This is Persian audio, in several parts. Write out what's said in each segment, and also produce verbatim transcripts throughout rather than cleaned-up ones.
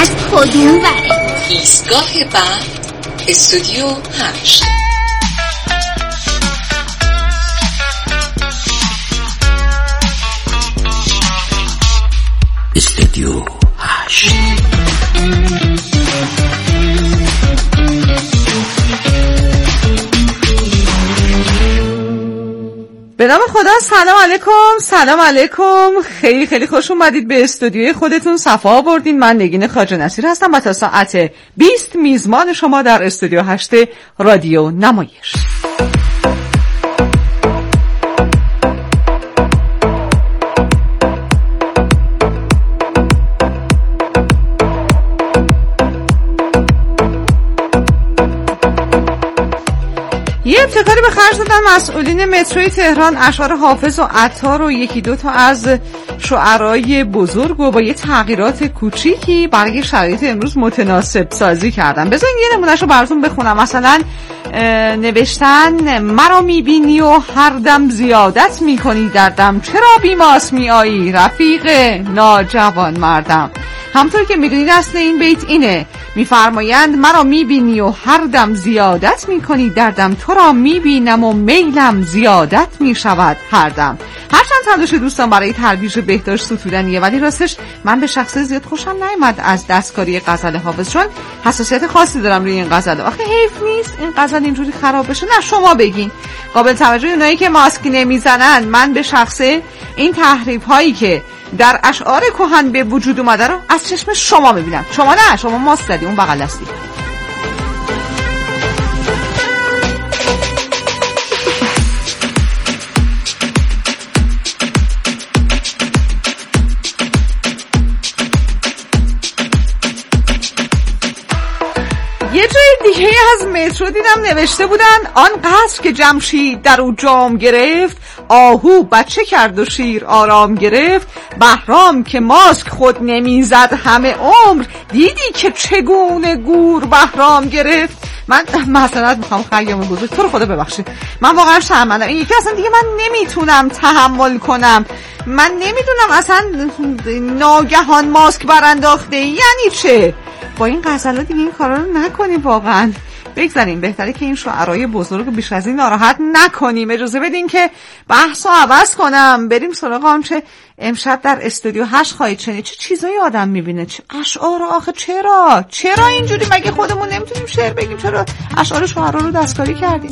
از کدوم وره؟ ایستگاه بعد استودیو هشت. استودیو هشت. به نام خدا. سلام علیکم. سلام علیکم. خیلی خیلی خوش اومدید به استودیوی خودتون. صفا آوردین. من نگین خواجه نصیر هستم و تا ساعت بیست میزبان شما در استودیو هشت رادیو نمایش. یه ابتکاری به خرج دادن مسئولین متروی تهران. اشعار حافظ و عطار و یکی دو تا از شعرای بزرگ و با یه تغییرات کوچیکی برای شرایط امروز متناسب سازی کردن. بذارین یه نمونهشو براتون بخونم. مثلا نوشتن مرا میبینی و هر دم زیادت میکنی دردم، چرا بیماس میایی رفیق ناجوان مردم. همطور که میدونید اصل این بیت اینه، میفرمایند مرا میبینی و هر دم زیادت میکنی دردم، تو را میبینم و میلم زیادت میشود هر دم. هرچند تلاش دوستان برای ترویج بهداشت ستودنیه، ولی راستش من به شخص زیاد خوشم نیامد از دستکاری غزل حافظ، چون حساسیت خاصی دارم روی این غزل. آخه حیف نیست این غزل اینجوری خراب بشه. نه شما بگین. قابل توجه اونایی که ماسک نمیزنن، من به شخصه این تحریف هایی که در اشعار کهن به وجود اومده رو از چشم شما میبینم. شما نه، شما ماسک زدی، اون بغل هستی. یه جای دیگه از مترو دیدم نوشته بودن آن قصر که جمشید در او جام گرفت، آهو بچه کرد و شیر آرام گرفت، بهرام که ماسک خود نمیزد همه عمر، دیدی که چگونه گور بهرام گرفت. من معذرت میخوام خیام بزرگ، تو رو خدا ببخشید، من واقعا شرمندم. این یکی اصلا دیگه من نمیتونم تحمل کنم. من نمیدونم اصلا ناگهان ماسک برانداخته یعنی چه. با این غزلات دیگه این کارا رو نکنیم واقعا. بگذاریم، بهتره که این شعرهای بزرگ بیش از این ناراحت نکنیم. اجازه بدین که بحثو عوض کنم، بریم سراغ آنچه امشب در استودیو هشت خواهید شنید. چه چیزایی آدم میبینه، چه اشعار. آخه چرا چرا اینجوری؟ مگه خودمون نمیتونیم شعر بگیم؟ چرا اشعار شعرا رو دستکاری کردیم؟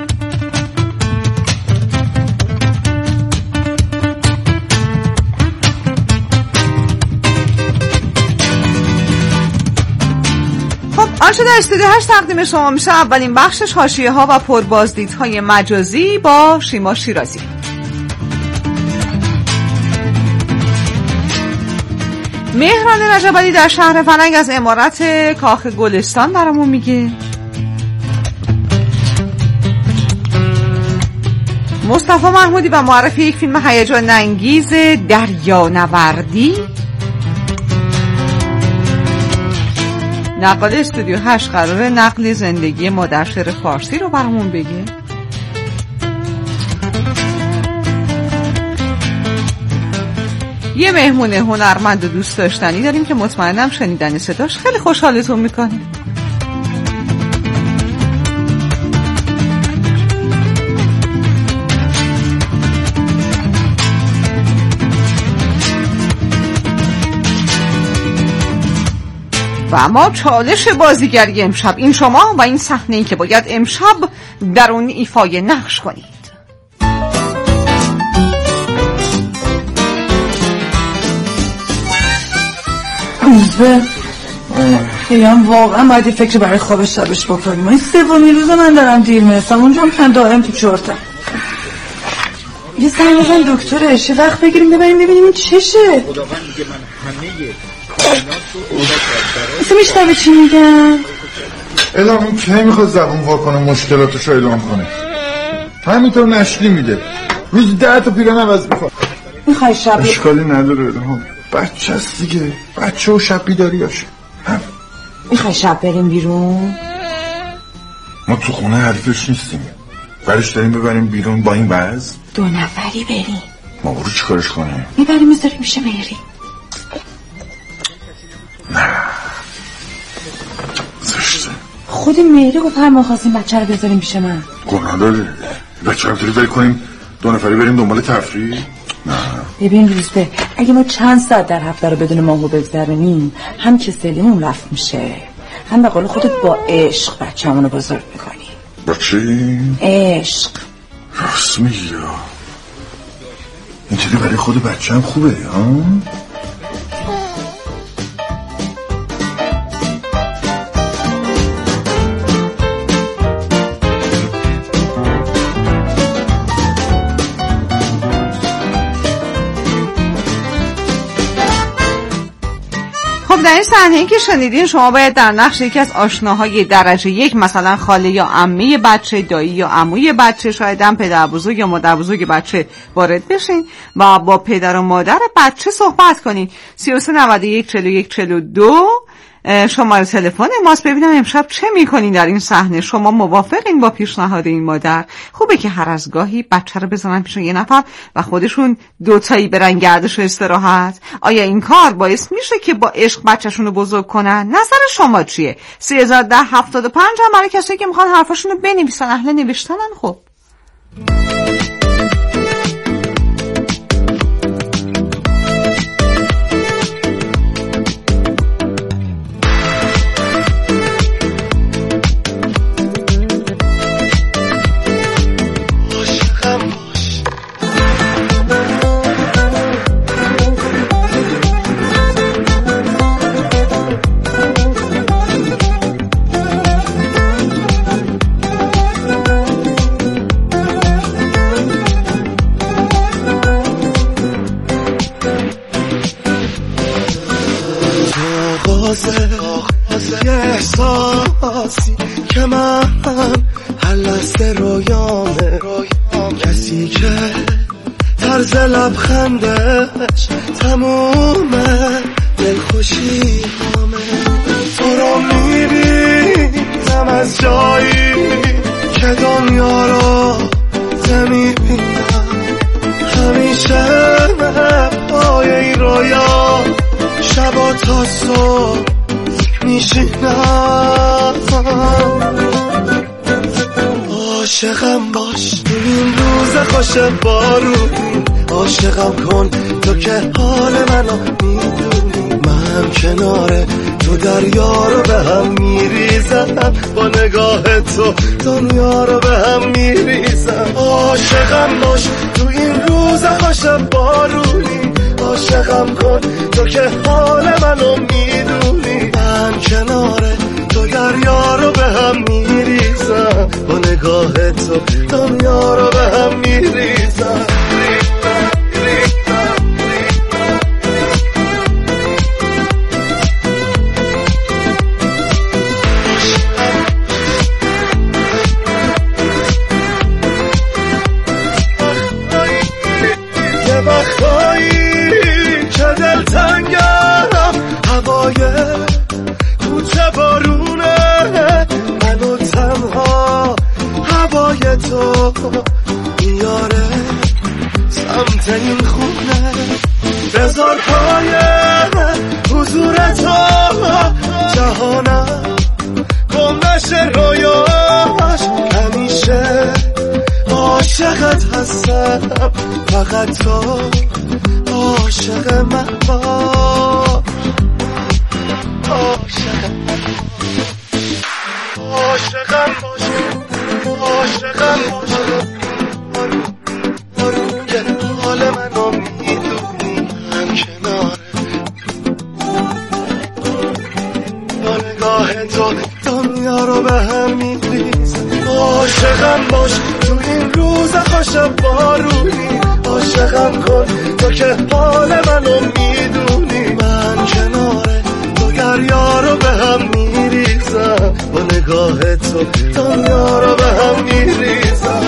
آنچه در استودیو هشت تقدیم شما میشه اولین بخشش حاشیه ها و پربازدیدهای مجازی با شیما شیرازی. مهران رجبی در شهر فرنگ از عمارت کاخ گلستان برامون میگه. مصطفی محمودی و معرفی یک فیلم هیجان انگیز دریانوردی. نقل استودیو هشت قراره نقل زندگی ما در شعر فارسی رو برامون بگه. یه مهمون هنرمند و دوست داشتنی داریم که مطمئنم شنیدن صداش خیلی خوشحالتون میکنه. و اما چالش بازیگری امشب این شما و این صحنه‌ای که باید امشب در اون ایفای نقش کنید. روزبه خیلی هم واقعا باید فکر برای خواب شبش بکنیم. این سومی روز من دارم دیر میرسم، اونجا من دائم تو چرتم. یه زنگ بزن دکترش، یه وقت بگیریم ببریم ببینیم این چشه. خداوند میگه من همه کائنات رو اصلا میشنوه چی میگن؟ الهام این کی میخواد زبون وا کنه مشکلاتش رو اعلام کنه؟ همینطور نشلی میده، روز ده تا پیرن عوض میخواد. میخوای شب اشکالی نداره الهام، بچه هست دیگه، بچه و شب بیداری هاشه. میخوای شب بریم بیرون؟ ما تو خونه حریفش نیستیم، برش داریم ببریم بیرون با این وضع؟ دو نفری بریم. ما برو چی کارش کنیم؟ میبریم میذاریم میشه مهری. نه زشته. خود مهری گفت هم ما خواستیم بچه رو بذاریم پیش من. گناه داره بچه رو داری کنیم دو نفری بریم دنبال تفریح؟ نه ببین روزبه، اگه ما چند ساعت در هفته رو بدون ماهو بگذرونیم هم کسلیمون رفت میشه، هم به قول خودت با عشق بچه‌مون رو بزرگ میکنی. با چی؟ عشق. راست میگی. اینجوری برای خود بچه هم خوبه ها؟ در این صحنه‌ای که شنیدین شما باید در نقش یکی از آشناهای درجه یک، مثلا خاله یا عمه بچه، دایی یا عموی بچه، شاید هم پدر بزرگ یا مادر بزرگ بچه وارد بشین و با پدر و مادر بچه صحبت کنین. سی و سه نود و یک چهل و یک چهل و دو شماره تلفن ماست. ببینم امشب چه میکنین در این صحنه. شما موافقین با پیشنهاد این مادر؟ خوبه که هر از گاهی بچه رو بزنن پیش یه نفر و خودشون دوتایی برن گردش و استراحت؟ آیا این کار باعث میشه که با عشق بچه‌شون رو بزرگ کنن؟ نظر شما چیه؟ سه هزار و ده هفتاد و پنج هم برای کسایی که میخوان حرفاشون رو بنویسن، اهل نوشتنن. خب یه احساسی که من هر لحظه رویامه، کسی که طرز لبخندش تمومه دلخوشی همه. تو رو میبینم از جایی که دنیا رو نمیبینم، همیشه پای این رویا شبا تا صبح میشینم. عاشقم باش تو این روز خوش بارونی، عاشقم کن تو که حال منو میدونی، من کنار تو دریا رو به هم میریزم، با نگاه تو دنیا رو به هم میریزم. عاشقم باش تو این روز خوش بارونی، عاشقم کن تو که حال منو میدونی، من کنار تو دریا رو به هم میریزم، با نگاه تو دنیا رو به هم میریزم. یه وقتایی که دلتنگم، هوای کوچه بارونه منو تنها، هوای تو میاره سمت این خونه، بذار پای حضور تو جهانم گم نشه رویاش، همیشه عاشقت هستم، فقط تو عاشق من باش، عاشقم باش، عاشقم باش، که حال منو میدونی، من کناره با نگاه تو دنیا رو به هم میریزم. عاشقم باش تو این روز خوش بارونی، عاشقم کن تو که حال منو میدونی، من کناره تو دریا رو به هم میریزم، با نگاه تو دنیا رو به هم میریزم.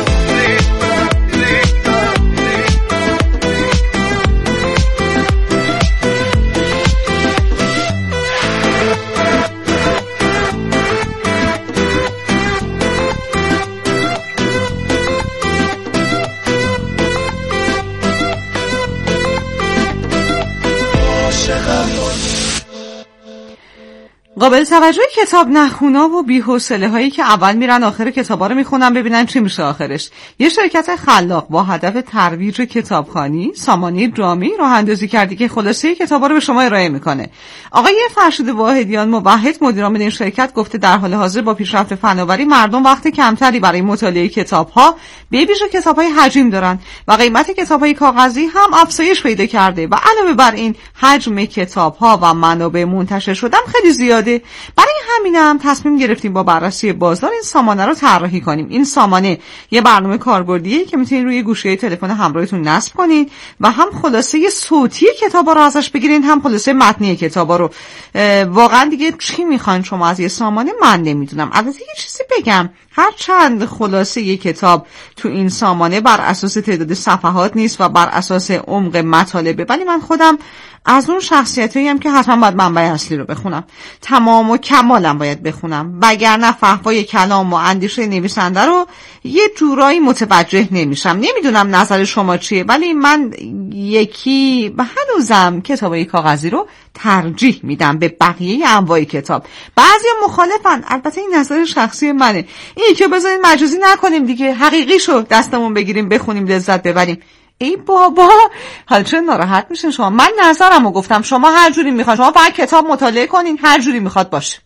قابل توجه کتاب نخونا و بی‌حوصله هایی که اول میرن آخر کتابا رو میخونن ببینن چی میشه آخرش. یه شرکت خلاق با هدف ترویج کتابخوانی سامانه جامعی راه اندازی کرده که خلاصه کتابا رو به شما ارائه میکنه. آقای فرشید واحدیان موحد مدیر عامل این شرکت گفته در حال حاضر با پیشرفت فناوری مردم وقت کمتری برای مطالعه کتاب‌ها به ویژه کتاب‌های حجم دارن و قیمت کتاب‌های کاغذی هم افزایش پیدا کرده و علاوه بر این حجم کتاب‌ها و منابع منتشر شدن خیلی زیاده. برای همین هم تصمیم گرفتیم با بررسی بازار این سامانه رو طراحی کنیم. این سامانه یه برنامه کاربردیه که میتونید روی گوشی تلفن همراهتون نصب کنید و هم خلاصه صوتی کتابا رو ازش بگیرین هم خلاصه متنی کتابا رو. واقعا دیگه چی میخواین شما از یه سامانه؟ من نمیدونم. البته یه چیزی بگم، هر چند خلاصه یک کتاب تو این سامانه بر اساس تعداد صفحات نیست و بر اساس عمق مطالبه، ولی من خودم از اون شخصیتایی هم که حتما باید منبع اصلی رو بخونم، تمام و کمالم باید بخونم، وگرنه فحوای کلام و اندیشه نویسنده رو یه جورایی متوجه نمیشم. نمیدونم نظر شما چیه، ولی من یکی و هنوزم کتابای کاغذی رو ترجیح میدم به بقیه انواع کتاب. بعضی مخالفن، البته این نظر شخصی منه. این که بذارین مجازی نکنیم دیگه، حقیقی شو دستمون بگیریم بخونیم لذت ببریم. ای بابا، حالا چرا ناراحت میشین شما؟ من نظرمو گفتم، شما هر جوری میخواین، شما فقط کتاب مطالعه کنین، هر جوری میخواد باشه.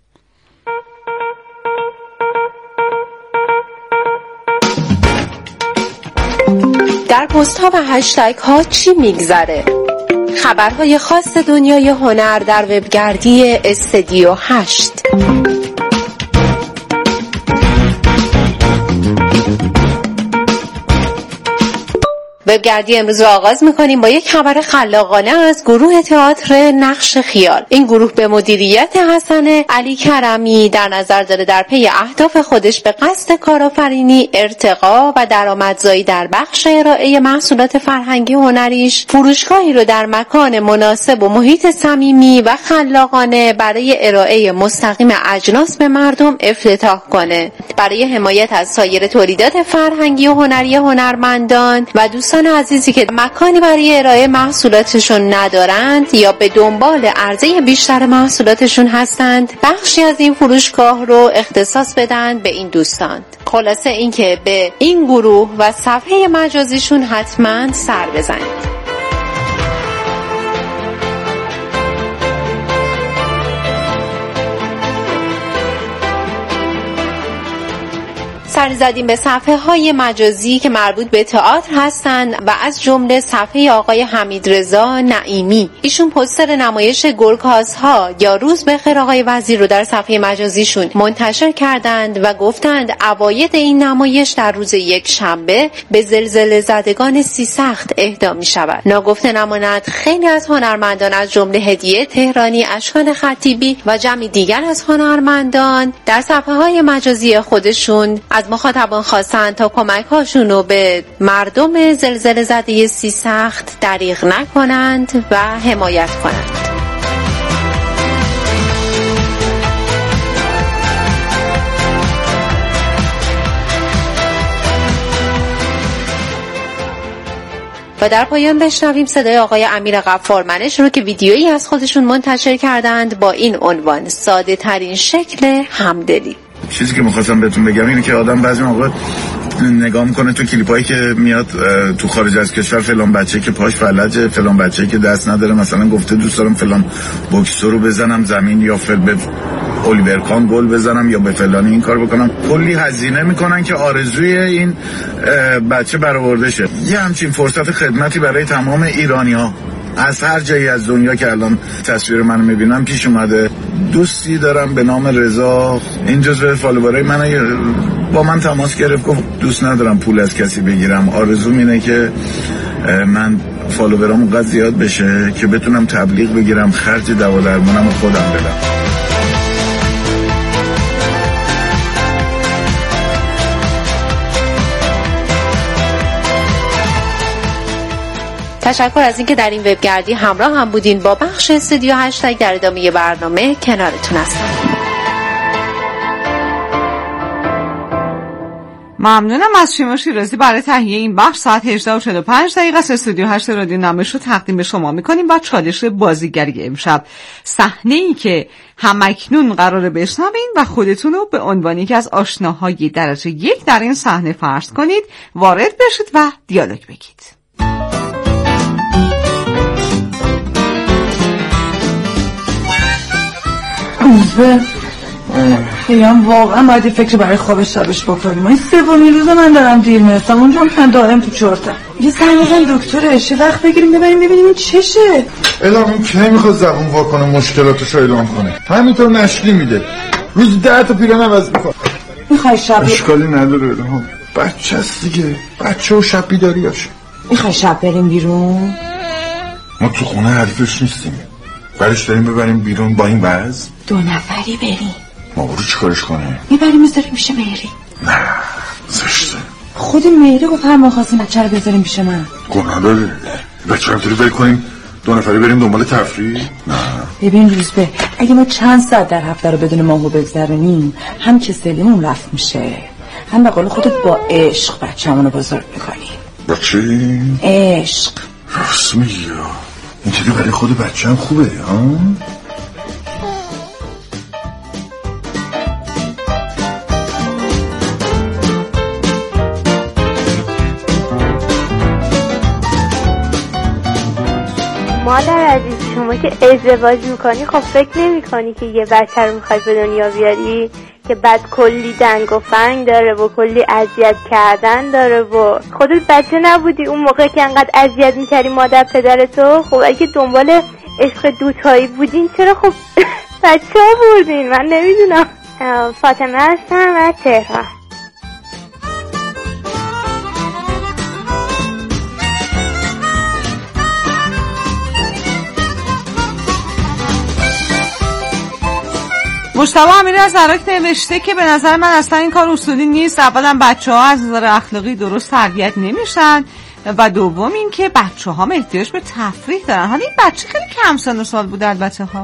در پست ها و هشتگ ها چی میگذره؟ خبرهای خاص دنیای هنر در وبگردی استودیو هشت. وبگردی امروز رو آغاز میکنیم با یک خبر خلاقانه از گروه تئاتر نقش خیال. این گروه به مدیریت حسن علی کرمی در نظر داره در پی اهداف خودش به قصد کارآفرینی، ارتقا و درآمدزایی در بخش ارائه محصولات فرهنگی و هنریش فروشگاهی رو در مکان مناسب و محیط صمیمی و خلاقانه برای ارائه مستقیم اجناس به مردم افتتاح کنه. برای حمایت از سایر تولیدات فرهنگی و هنری هنرمندان و دوستان عزیزی که مکانی برای ارائه محصولاتشون ندارند یا به دنبال عرضه بیشتر محصولاتشون هستند، بخشی از این فروشگاه رو اختصاص بدن به این دوستان. خلاصه این که به این گروه و صفحه مجازیشون حتما سر بزنید. سر زدیم به صفحه های مجازی که مربوط به تئاتر هستند و از جمله صفحه آقای حمیدرضا نعیمی. ایشون پوستر نمایش گرگ‌ها یا روز بخیر آقای وزیر رو در صفحه مجازیشون منتشر کردند و گفتند عواید این نمایش در روز یک شنبه به زلزله زدگان سیسخت اهدا می شود. ناگفته نماند خیلی از هنرمندان از جمله هدیه تهرانی، اشکان خطیبی و جمعی دیگر از هنرمندان در صفحه های مجازی خودشون از مخاطبان خواستند تا کمک هاشون رو به مردم زلزله زده سیسخت دریغ نکنند و حمایت کنند. و در پایان بشنویم صدای آقای امیر غفارمنش رو که ویدیویی از خودشون منتشر کردند با این عنوان: ساده ترین شکل همدلی. چیزی که می‌خواستم بهتون بگم اینه که آدم بعضی موقع نگاه میکنه تو کلیپایی که میاد تو خارج از کشور، فلان بچه که پاش فلجه، فلان بچه که دست نداره، مثلا گفته دوست دارم فلان بوکسور رو بزنم زمین یا فل به الیور کان گل بزنم یا به فلان این کار بکنم. کلی هزینه میکنن که آرزوی این بچه برآورده شه. یه همچین فرصت خدمتی برای تمام ایرانی‌ها از هر جایی از دنیا که الان تصویر منو میبینم پیش اومده. دوستی دارم به نام رضا، این جزو فالوورای منه، با من تماس گرفت، گفت دوست ندارم پول از کسی بگیرم، آرزوم اینه که من فالوورام اونقدر زیاد بشه که بتونم تبلیغ بگیرم، خرج دوا درمونم رو خودم بدم. تشکر از اینکه در این وبگردی همراه هم بودین. با بخش استودیو هشتگ در ادامه برنامه کنارتون هستم. ممنونم از شیما شیرازی برای تهیه این بخش. ساعت هجده و چهل و پنج دقیقه است. استودیو هشت رادیو نمایش رو تقدیم به شما میکنیم با چالش بازیگری امشب. صحنه‌ای که همکنون قراره بشنوین و خودتون رو به عنوان یکی از آشناهای درجه یک در این صحنه فرض کنید، وارد بشید و دیالوگ بگید. روزبه خیام واقعا باید فکر برای خواب شبش بکنیم. این سومین روز من دارم دیر میرسم اونجا من دائم تو چرتم. یه زنگ بزن دکترش، یه وقت بگیریم ببریم ببینیم این چشه. اعلام این کی میخواد زبون وا کنه مشکلاتش رو اعلام کنه؟ همینطور نشلی میده. روز ده تا پیرن عوض میکنه. میخوای شب اشکالی نداره الهام. بچه هست دیگه. بچه و شب بیداریاش. میخوای شب بریم بیرون؟ ما تو خونه حریفش نیستیم. برش داریم ببریم بیرون با این وضع؟ دو نفری بریم. ما برو چی کارش کنه؟ میبریم میذاریم پیش مهری. نه زشته. خود مهری گفت هر ما خواستیم بچه رو بذاریم پیش من. گناه داره. بچه رو داری بری کنیم دو نفری بریم دنبال تفریح؟ نه. ببین روزبه، اگه ما چند ساعت در هفته رو بدون ماهو بگذرونیم هم که سلیمون رفت میشه، هم به قول خودت با عشق بچه‌مون رو بزرگ میکنیم. با چی؟ عشق. راست میگی. اینطوری برای خود بچه هم خوبه ها؟ مادر عزیز، شما که ازدواج میکنی خب فکر نمی کنی که یه بچه رو میخوای به دنیا بیاری که بعد کلی دنگ و فنگ داره و کلی اذیت کردن داره و خودت بچه نبودی اون موقع که انقدر اذیت میکردی مادر پدرتو؟ خب اگه دنبال عشق دوتایی بودین چرا خب بچه ها بردین؟ من نمیدونم. فاطمه هستم از تهران. مجتبی امیری از عراق نوشته که به نظر من اصلا این کار اصولی نیست. اولا بچه ها از نظر اخلاقی درست تربیت نمیشن و دوم این که بچه ها احتیاج به تفریح دارن. حالا این بچه خیلی کم سن و سال بوده البته ها.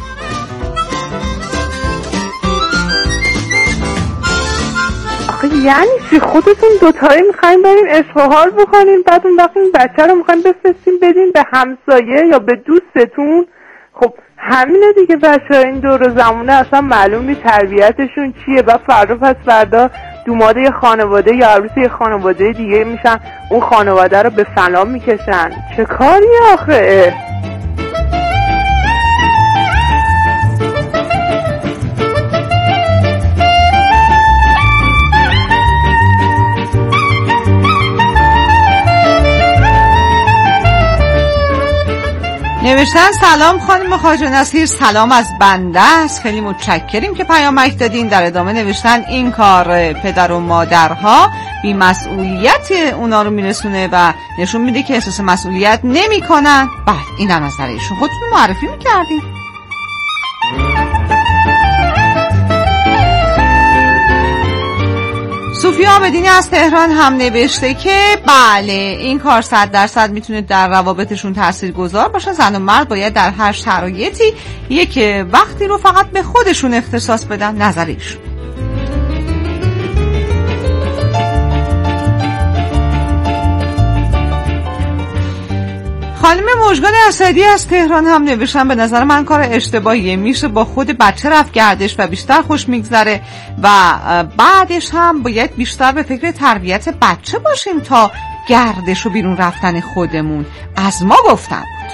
آخه یعنی چی؟ خودتون دوتایی میخواین برین عشق و حال بکنین بعد اون وقت این بچه رو میخواین بفرستین بدین به همسایه یا به دوستتون؟ خب همینه دیگه. بچه این دور زمونه اصلا معلوم نیست تربیتشون چیه و فردا پس فردا دوماده یه خانواده یا عروس یه خانواده دیگه میشن، اون خانواده رو به فنا میکشن. چه کاری آخه؟ نوشتن سلام خانم خواجه نصیر، سلام از بنده است، خیلی متشکریم که پیامک دادین. در ادامه نوشتن این کار پدر و مادرها بی مسئولیت اونا رو میرسونه و نشون میده که احساس مسئولیت نمی کنن. بعد این هم نظر ایشون، خودتون معرفی میکردین. صوفی آبدینی از تهران هم نوشته که بله این کار صد درصد میتونه در روابطشون تاثیرگذار باشه. زن و مرد باید در هر شرایطی یک وقتی رو فقط به خودشون اختصاص بدن. نظریش خانم مژگان اسدی از تهران هم نوشتن به نظر من کار اشتباهیه. میشه با خود بچه رفت گردش و بیشتر خوش میگذره و بعدش هم باید بیشتر به فکر تربیت بچه باشیم تا گردش و بیرون رفتن خودمون. از ما گفتم بود.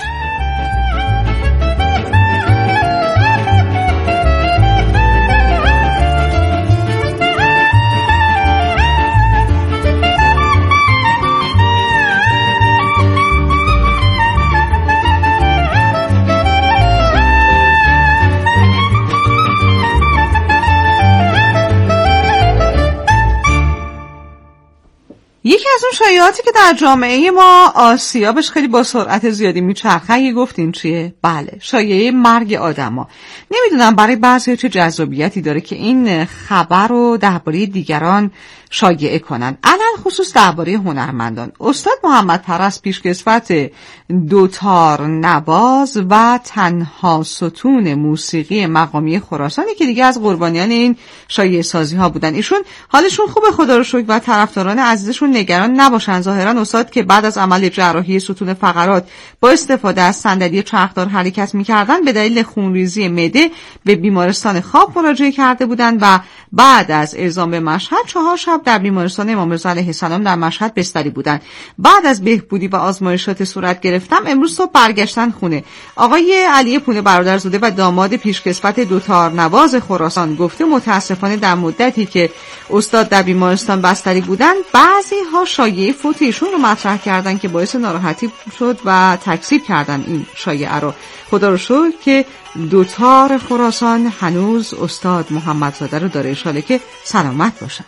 یکی از اون شایعاتی که در جامعه ما آسیابش خیلی با سرعت زیادی میچرخه یه گفتین چیه؟ بله، شایعه مرگ آدما. نمیدونم برای بعضی چه جذابیتی داره که این خبر رو درباره دیگران شایعه کنن، علل خصوص درباره هنرمندان. استاد محمد پرست پیشکسوت دوتار نواز و تنها ستون موسیقی مقامی خراسانی که دیگه از قربانیان این شایعه سازی ها بودن. ایشون حالشون خوبه خدا رو شکر و طرفداران عزیزشون نگران نباشن. ظاهرا استاد که بعد از عمل جراحی ستون فقرات با استفاده از صندلی چرخدار حرکت می‌کردن به دلیل خونریزی معده به بیمارستان خواب مراجعه کرده بودند و بعد از اعزام به مشهد چهار شب در بیمارستان امام رضا علیه السلام در مشهد بستری بودند. بعد از بهبودی و آزمایشات صورت گرفتم امروز صبح برگشتن خونه. آقای علی پونه برادرزاده و داماد پیشکسوت دوتار نواز خراسان گفته متاسفانه در مدتی که استاد در بیمارستان بستری بودن بعضی ها شایعه فوت ایشون رو مطرح کردن که باعث ناراحتی شد و تکذیب کردن این شایعه رو. خدا رو شکر که دوتار خراسان هنوز استاد محمدزاده رو داره، انشالله که سلامت باشن.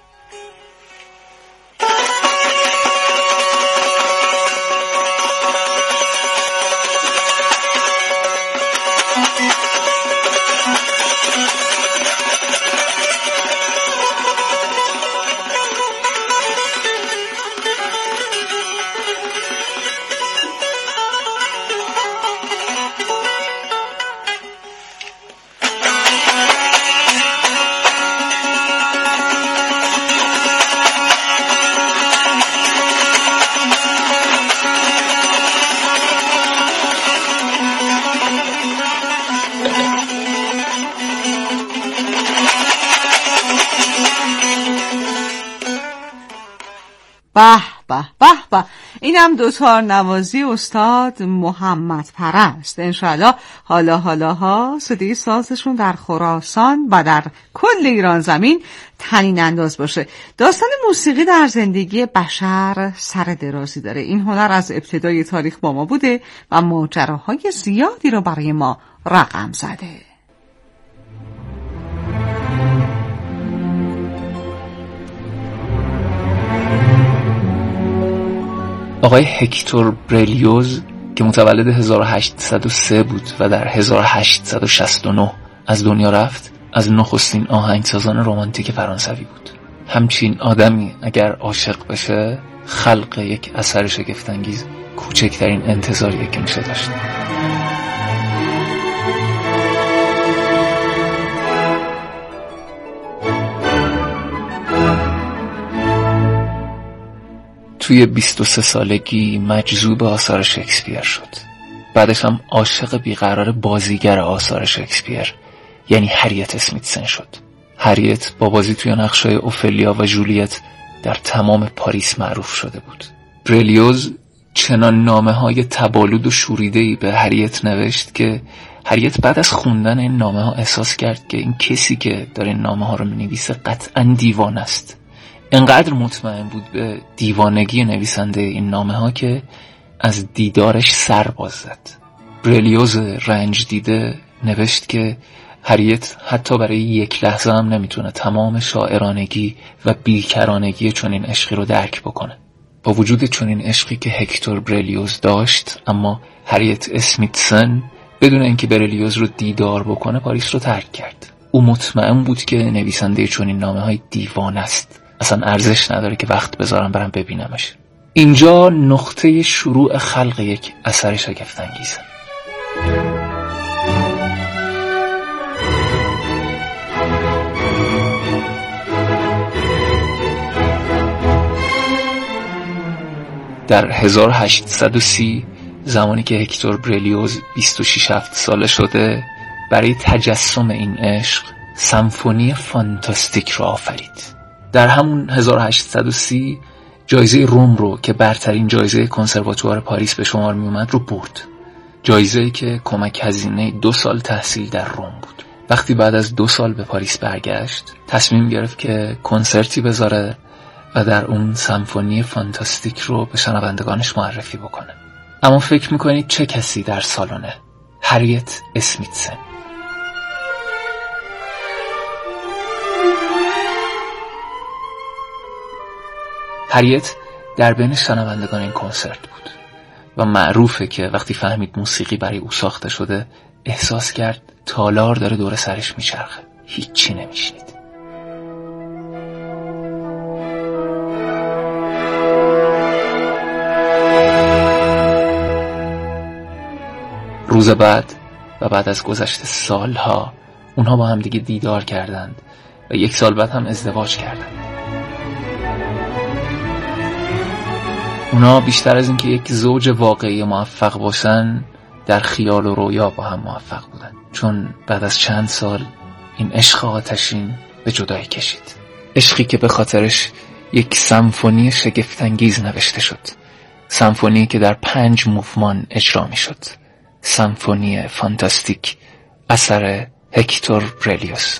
به به به به، اینم دوتار نوازی استاد محمد پرست. انشالله حالا حالا ها صدای سازشون در خراسان و در کل ایران زمین طنین انداز باشه. داستان موسیقی در زندگی بشر سر درازی داره. این هنر از ابتدای تاریخ با ما بوده و ماجراهای زیادی رو برای ما رقم زده. آقای هکتور برلیوز که متولد هزار و هشتصد و سه بود و در هزار و هشتصد و شصت و نه از دنیا رفت، از نخستین آهنگسازان رمانتیک فرانسوی بود. همچین آدمی اگر عاشق بشه، خلق یک اثر شگفت‌انگیز کوچکترین انتظاریه که میشه داشت. توی بیست و سه سالگی مجذوب آثار شکسپیر شد. بعدش هم عاشق بیقرار بازیگر آثار شکسپیر یعنی هریت اسمیتسن شد. هریت با بازی توی نقشای اوفلیا و جولیت در تمام پاریس معروف شده بود. برلیوز چنان نامه‌های تبالود و شوریده‌ای به هریت نوشت که هریت بعد از خوندن این نامه‌ها احساس کرد که این کسی که داره این نامه‌ها رو می‌نویسه قطعاً دیوانه است. انقدر مطمئن بود به دیوانگی نویسنده این نامه ها که از دیدارش سر باز زد. برلیوز رنج دیده نوشت که هریت حتی برای یک لحظه هم نمیتونه تمام شاعرانگی و بیکرانگی چنین عشقی رو درک بکنه. با وجود چنین عشقی که هکتور برلیوز داشت، اما هریت اسمیتسن بدون اینکه برلیوز رو دیدار بکنه پاریس رو ترک کرد. او مطمئن بود که نویسنده چنین نامه های دیوانه است. اصلا ارزش نداره که وقت بذارم برم ببینمش. اینجا نقطه شروع خلق یک اثر شگفت‌انگیزه. در هزار و هشتصد و سی زمانی که هکتور برلیوز بیست و شش ساله شده، برای تجسم این عشق سمفونی فانتاستیک را آفرید. در همون هزار و هشتصد و سی جایزه روم رو که برترین جایزه کنسرواتوار پاریس به شمار می اومد رو برد. جایزه‌ای که کمک هزینه دو سال تحصیل در روم بود. وقتی بعد از دو سال به پاریس برگشت، تصمیم گرفت که کنسرتی بذاره و در اون سمفونی فانتاستیک رو به شنوندگانش معرفی بکنه. اما فکر میکنید چه کسی در سالنه؟ هریت اسمیتسن. هریت در بین شنوندگان این کنسرت بود و معروفه که وقتی فهمید موسیقی برای او ساخته شده احساس کرد تالار داره دور سرش میچرخه، هیچی نمیشنید. روز بعد و بعد از گذشت سالها اونها با هم دیگه دیدار کردند و یک سال بعد هم ازدواج کردند. اونها بیشتر از اینکه یک زوج واقعی موفق باشن در خیال و رویا با هم موفق بودن، چون بعد از چند سال این عشق آتشین به جدایی کشید. عشقی که به خاطرش یک سمفونی شگفت‌انگیز نوشته شد، سمفونی که در پنج موومان اجرا می شد، سمفونی فانتاستیک اثر هکتور برلیوس.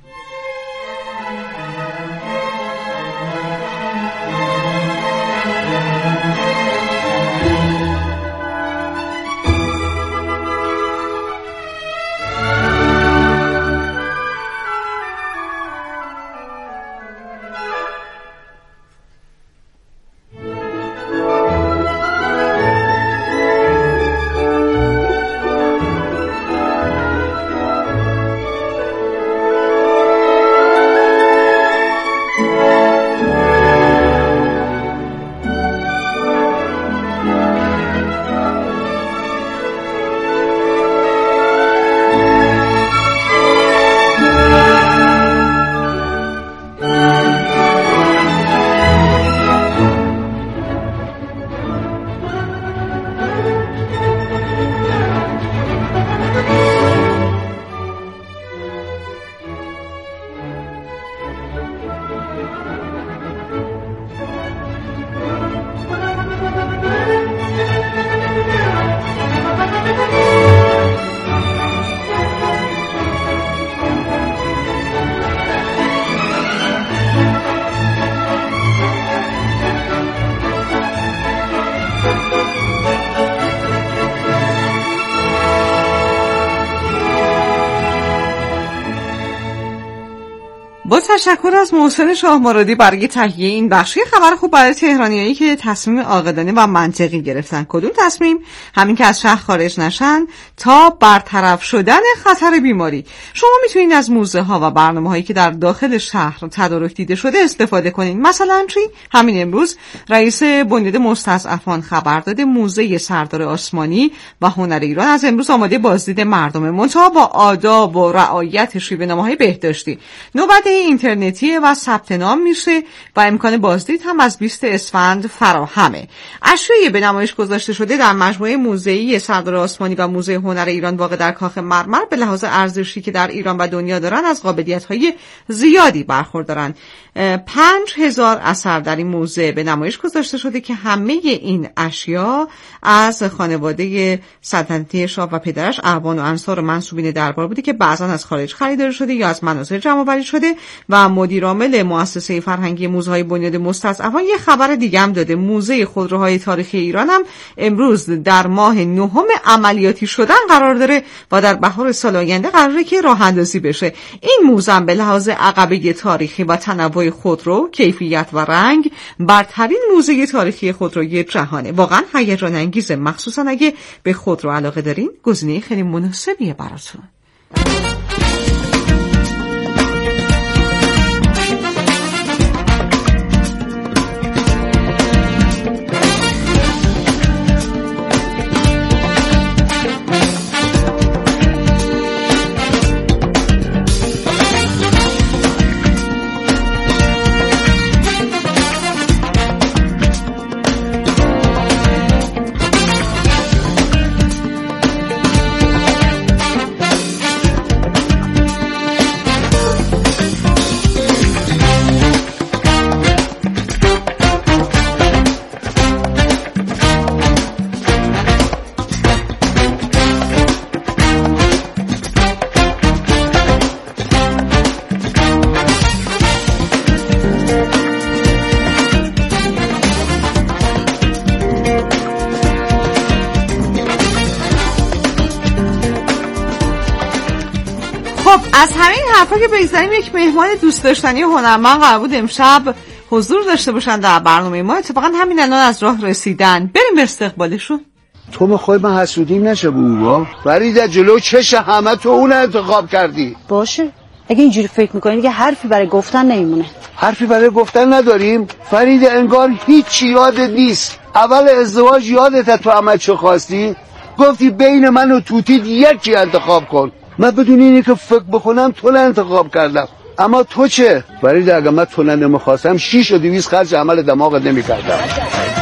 با تشکر از محسن شاه مرادی برای تهیه این بخش. خبر خوب برای تهرانیایی که تصمیم عاقلانه و منطقی گرفتن. کدوم تصمیم؟ همین که از شهر خارج نشن تا برطرف شدن خطر بیماری. شما میتونید از موزه ها و برنامه هایی که در داخل شهر تدارک دیده شده استفاده کنید. مثلا چی؟ همین امروز رئیس بنیاد مستضعفان خبر داده موزه سردار آسمانی و هنر ایران از امروز آماده بازدید مردم، منتها با آداب و رعایت شیوه‌نامه‌های بهداشتی. نوبت اینترنتی و ثبت نام میشه و امکان بازدید هم از بیست اسفند فراهمه. اشیای به نمایش گذاشته شده در مجموعه موزه‌ای سردار آسمانی و موزه هنر ایران واقع در کاخ مرمر به لحاظ ارزشی که در ایران و دنیا دارن از قابلیت‌های زیادی برخوردارن. پنج هزار اثر در این موزه به نمایش گذاشته شده که همه این اشیا از خانواده سلطنتی شاه و پدرش، اعوان و انصار و منسوبین دربار بوده که بعضا از خارج خریداری شده یا از مناظر جمع‌آوری شده. و مدیر عامل مؤسسه فرهنگی موزه‌های بنیاد مستضعفان یه خبر دیگه هم داده. موزه خودروهای تاریخی ایران هم امروز در ماه نهم عملیاتی شدن قرار داره و در بهار سال آینده قراره که راه اندازی بشه. این موزه هم به لحاظ عقبه تاریخی و تنوع خودرو، کیفیت و رنگ برترین موزه تاریخی خودروی جهانه. واقعا هیجان انگیزه، مخصوصا اگه به خودرو علاقه دارین. گزینه خیلی مناسبیه براتون. از همین حرفا که بگذاریم، یک مهمان دوست داشتنی هنرمند قرار بود امشب حضور داشته باشن در برنامه ما. اتفاقا همین الان از راه رسیدن، بریم به استقبالشون. تو میخوای من حسودیم نشه بابا؟ فرید جلو چش همه تو اون انتخاب کردی. باشه اگه اینجوری فکر میکنی دیگه حرفی برای گفتن نمیمونه. حرفی برای گفتن نداریم؟ فرید انگار هیچ یادت نیست. اول ازدواج یادت تو عمل چه خواستی؟ گفتی بین من و توتیت یکی انتخاب کن. من بدون اینی که فکر بکنم تو انتخاب کردم. اما تو چه؟ فرید اگه من تو نمیخواستم شیش و دویست خرج عمل دماغت نمیکردم.